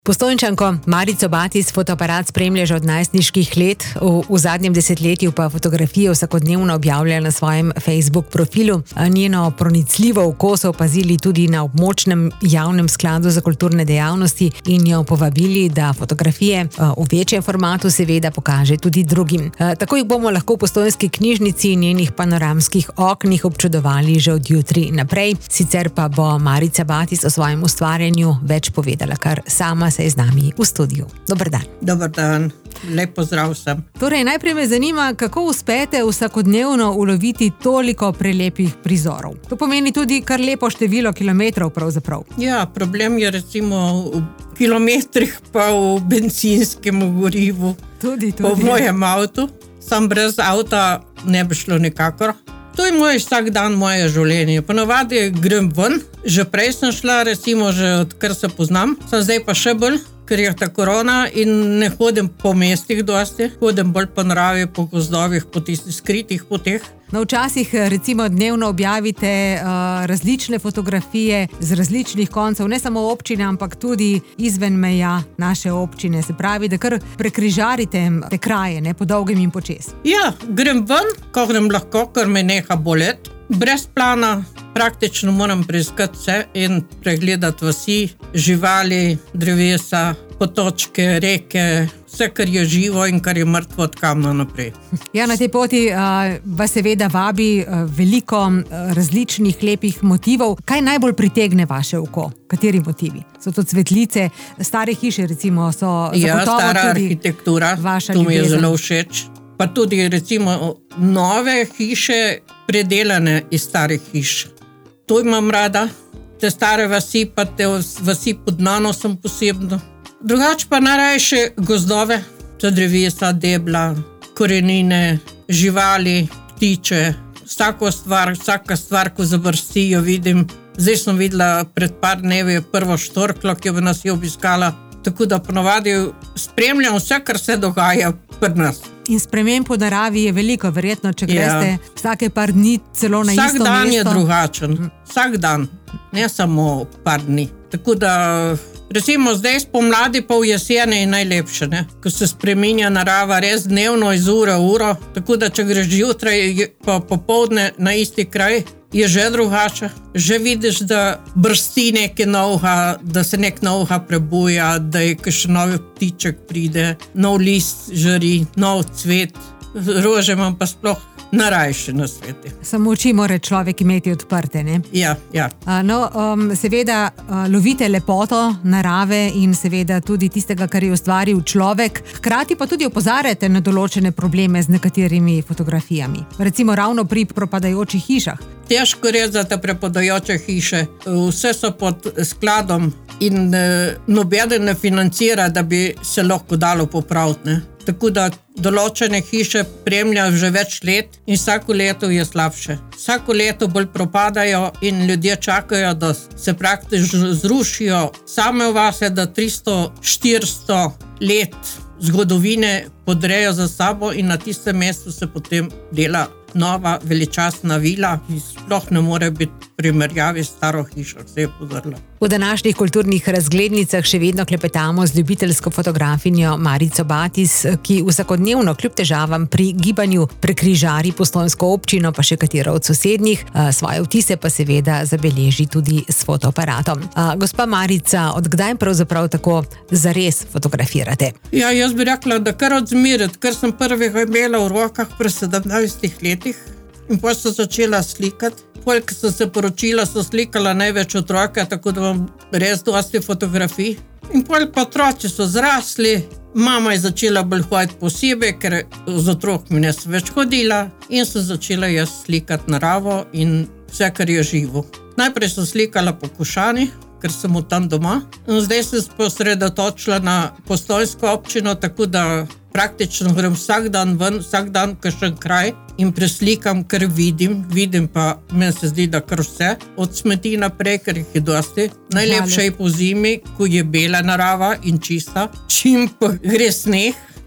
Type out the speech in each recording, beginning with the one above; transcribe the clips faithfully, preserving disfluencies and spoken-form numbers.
Postojnčanko Marico Batis fotoaparat spremlja že od najstniških let, v, v zadnjem desetletju pa fotografije vsakodnevno objavlja na svojem Facebook profilu. Njeno pronicljivo oko so opazili tudi na območnem javnem skladu za kulturne dejavnosti in jo povabili, da fotografije v večjem formatu seveda pokaže tudi drugim. Tako jih bomo lahko v Postojnski knjižnici in njenih panoramskih oknih občudovali že od jutri naprej. Sicer pa bo Marica Batis o svojem ustvarjanju več povedala kar sama se je z nami v studiu. Dober dan. Dober dan, lep pozdrav vsem. Torej, najprej me zanima, kako uspete vsakodnevno uloviti toliko prelepih prizorov. To pomeni tudi kar lepo število kilometrov pravzaprav. Ja, problem je recimo v kilometrih pa v benzinskem gorivu. Tudi, tudi. Po mojem avtu. Sam brez avta ne bi šlo nikakor. To je moj vsak dan moje življenje. Ponovadi grem ven, že prej sem šla, recimo že odkar se poznam, sem zdaj pa še bolj, ker je ta korona in ne hodim po mestih dosti, hodim bolj po naravi, po gozdovih, po tistih skritih poteh. No, včasih recimo dnevno objavite uh, različne fotografije z različnih koncev, ne samo občine, ampak tudi izven meja naše občine. Se pravi, da kar prekrižarite te kraje, ne, po dolgem in počes. Ja, grem ven, ko grem lahko, ker me neha bolet. Brez plana praktično moram preiskati vse in pregledati vasi, živali, drevesa, potočke, reke, vse, kar je živo in kar je mrtvo od kamna naprej. Ja, na tej poti uh, vas seveda vabi uh, veliko uh, različnih lepih motivov. Kaj najbolj pritegne vaše oko? Kateri motivi? So to cvetlice, stare hiše recimo so ja, zagotovo stara tudi arhitektura, vaša to mi je ljubezen. zelo všeč. Pa tudi recimo nove hiše predelane iz starih hiš. To imam rada. Te stare vasi pa te vasi pod nanosom posebno. Drugače pa najrajše gozdove, to drevesa, debla, korenine, živali, ptiče. Vsako stvar, vsaka stvar, ko zavrsti, jo vidim. Zdaj sem videla pred par dnevi prvo štorklo, ki jo nas je obiskala. Tako da ponovadi spremljam vse, kar se dogaja pri nas. In sprememb po naravi je veliko, verjetno, če greste Ja. vsake par dni celo na Vsak isto dan je mesto. drugačen. Vsak dan, ne samo par dni. Tako da, recimo zdaj spomladi pa v jeseni je najlepše, ne? Ko se spreminja narava res dnevno iz ure v uro. Tako da, če greš jutraj pa popoldne na isti kraj, je že drugače. Že vidiš, da brsti nekaj novega, da se nek novega prebuja, da je kakšen novi ptiček pride, nov list žari, nov cvet. Rože imam pa sploh najrajše na svete. Samo oči mora človek imeti odprte, ne? Ja, ja. A, No, um, seveda uh, lovite lepoto narave in seveda tudi tistega, kar je ustvaril človek. Hkrati pa tudi opozarjate na določene probleme z nekaterimi fotografijami. Recimo ravno pri propadajočih hišah. Težko rezati prepadajoče hiše. Vse so pod skladom in eh, nobeden ne financira, da bi se lahko dalo popraviti, ne. Tako da določene hiše premljajo že več let in vsako leto je slabše. Vsako leto bolj propadajo in ljudje čakajo, da se praktično zrušijo same vase, da tristo štiristo let zgodovine podrejo za sabo in na tistem mestu se potem dela nova veličastna vila, ki sploh ne more biti v primerjavi s staro hišo, se je podrla. V današnjih kulturnih razglednicah še vedno klepetamo z ljubiteljsko fotografinjo Marico Batis, ki vsakodnevno kljub težavam pri gibanju prekrižari Postojnsko občino, pa še katero od sosednjih, svoje vtise pa seveda zabeleži tudi s fotoaparatom. Gospa Marica, od kdaj pravzaprav tako zares fotografirate? Ja, jaz bi rekla, da kar odzmeriti, ker sem prvega imela v rokah pri sedemnajstih letih in potem sem začela slikati. Potem, ko sem se poročila, sem slikala največ otroke, tako da imam res dosti fotografij. In potem pa otroci so zrasli, mama je začela bolj hoditi posebej, ker z otrokmi ne sem več hodila in sem začela jaz slikati naravo in vse, kar je živo. Najprej sem slikala po Košani, ker sem od tam doma. In zdaj sem se posredotočila na Postojnsko občino, tako da praktično grem vsak dan ven, vsak dan kakšen kraj in preslikam, kar vidim. Vidim pa, meni se zdi, da kar vse. Od smeti naprej, ker jih je dosti. Najlepše je po zimi, ko je bela narava in čista. Čim pa gre sneh,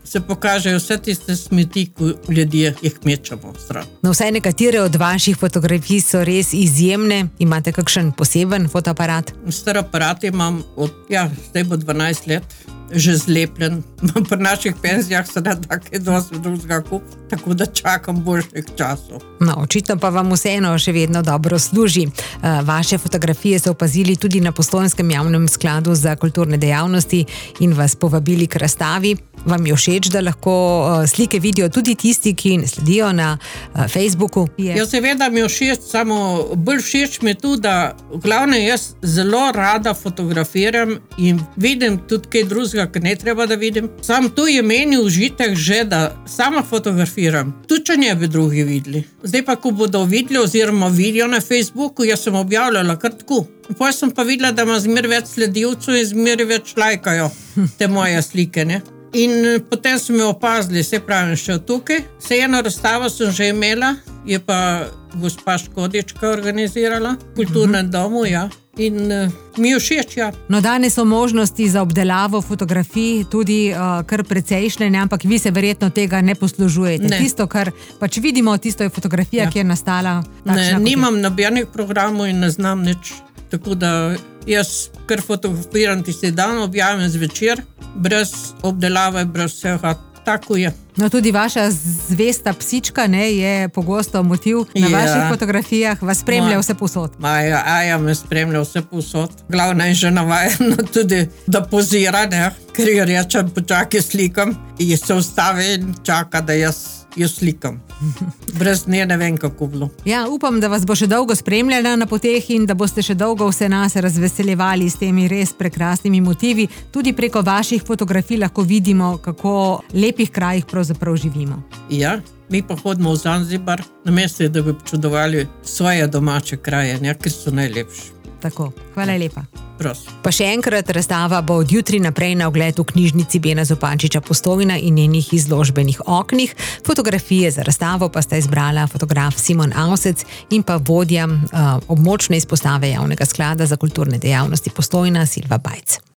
se pokažejo vse tiste smeti, ko ljudje jih mečemo stran. No, vsaj nekatere od vaših fotografij so res izjemne. Imate kakšen poseben fotoaparat? Star aparat imam od, ja, zdaj bo dvanajst let, že zlepljen. Pri naših penzijah se da tako dosti drugega kup, tako da čakam boljših časov. No, očitno pa vam vseeno še vedno dobro služi. Vaše fotografije so opazili tudi na Postojnskem javnem skladu za kulturne dejavnosti in vas povabili k razstavi. Vam je všeč, da lahko slike vidijo tudi tisti, ki ne sledijo na Facebooku? Ja, seveda mi je všeč, samo bolj všeč mi je tu, da v glavnem jaz zelo rada fotografiram in vidim tudi kaj drugega, kar ne treba da vidim. Sam tu je meni užitek že, da sama fotografiram. Tu če ne bi drugi videli. Zdaj pa, ko bodo videli oziroma vidijo na Facebooku, jaz sem objavljala kar tako. Potem sem pa videla, da ima zmer več sledilcev in zmer več lajkajo te moje slike, ne. In potem so me opazili, se pravim, še tukaj. Se eno razstavo sem že imela, je pa gospa Škodička organizirala v kulturnem domu, ja. In uh, mi je všeč, ja. No, danes so možnosti za obdelavo fotografij tudi uh, kar precejšnje, ampak vi se verjetno tega ne poslužujete. Ne. Tisto, kar pač vidimo, tisto je fotografija, ja, ki je nastala takšna. Ne, nimam nobenih programov in ne znam nič. Tako da jaz kar fotografiram tisti dan, objavim zvečer, brez obdelave, brez vsega. Tako je. No, tudi vaša zvesta psička, ne, je pogosto motiv na, ja, vaših fotografijah, vas spremlja vse povsod. Maja, Aja me spremlja vse povsod. Glavna je že navajena tudi, da pozira, ne, ker jo rečem, počakaj slikam in se ustavi in čaka, da jaz jo slikam. Brez nje ne vem, kako bilo. Ja, upam, da vas bo še dolgo spremljala na poteh in da boste še dolgo vse nas razveseljevali s temi res prekrasnimi motivi. Tudi preko vaših fotografij lahko vidimo, kako lepih krajih pravzaprav živimo. Ja, mi pa hodimo v Zanzibar, namesto da bi občudovali svoje domače kraje, ne, ker so najlepši. Tako, hvala lepa. Prosim. Pa še enkrat, razstava bo od jutri naprej na ogled v knjižnici Bena Zupančiča Postojna in njenih izložbenih oknih. Fotografije za razstavo pa sta izbrala fotograf Simon Avsec in pa vodja uh, območne izpostave javnega sklada za kulturne dejavnosti Postojna Silva Bajc.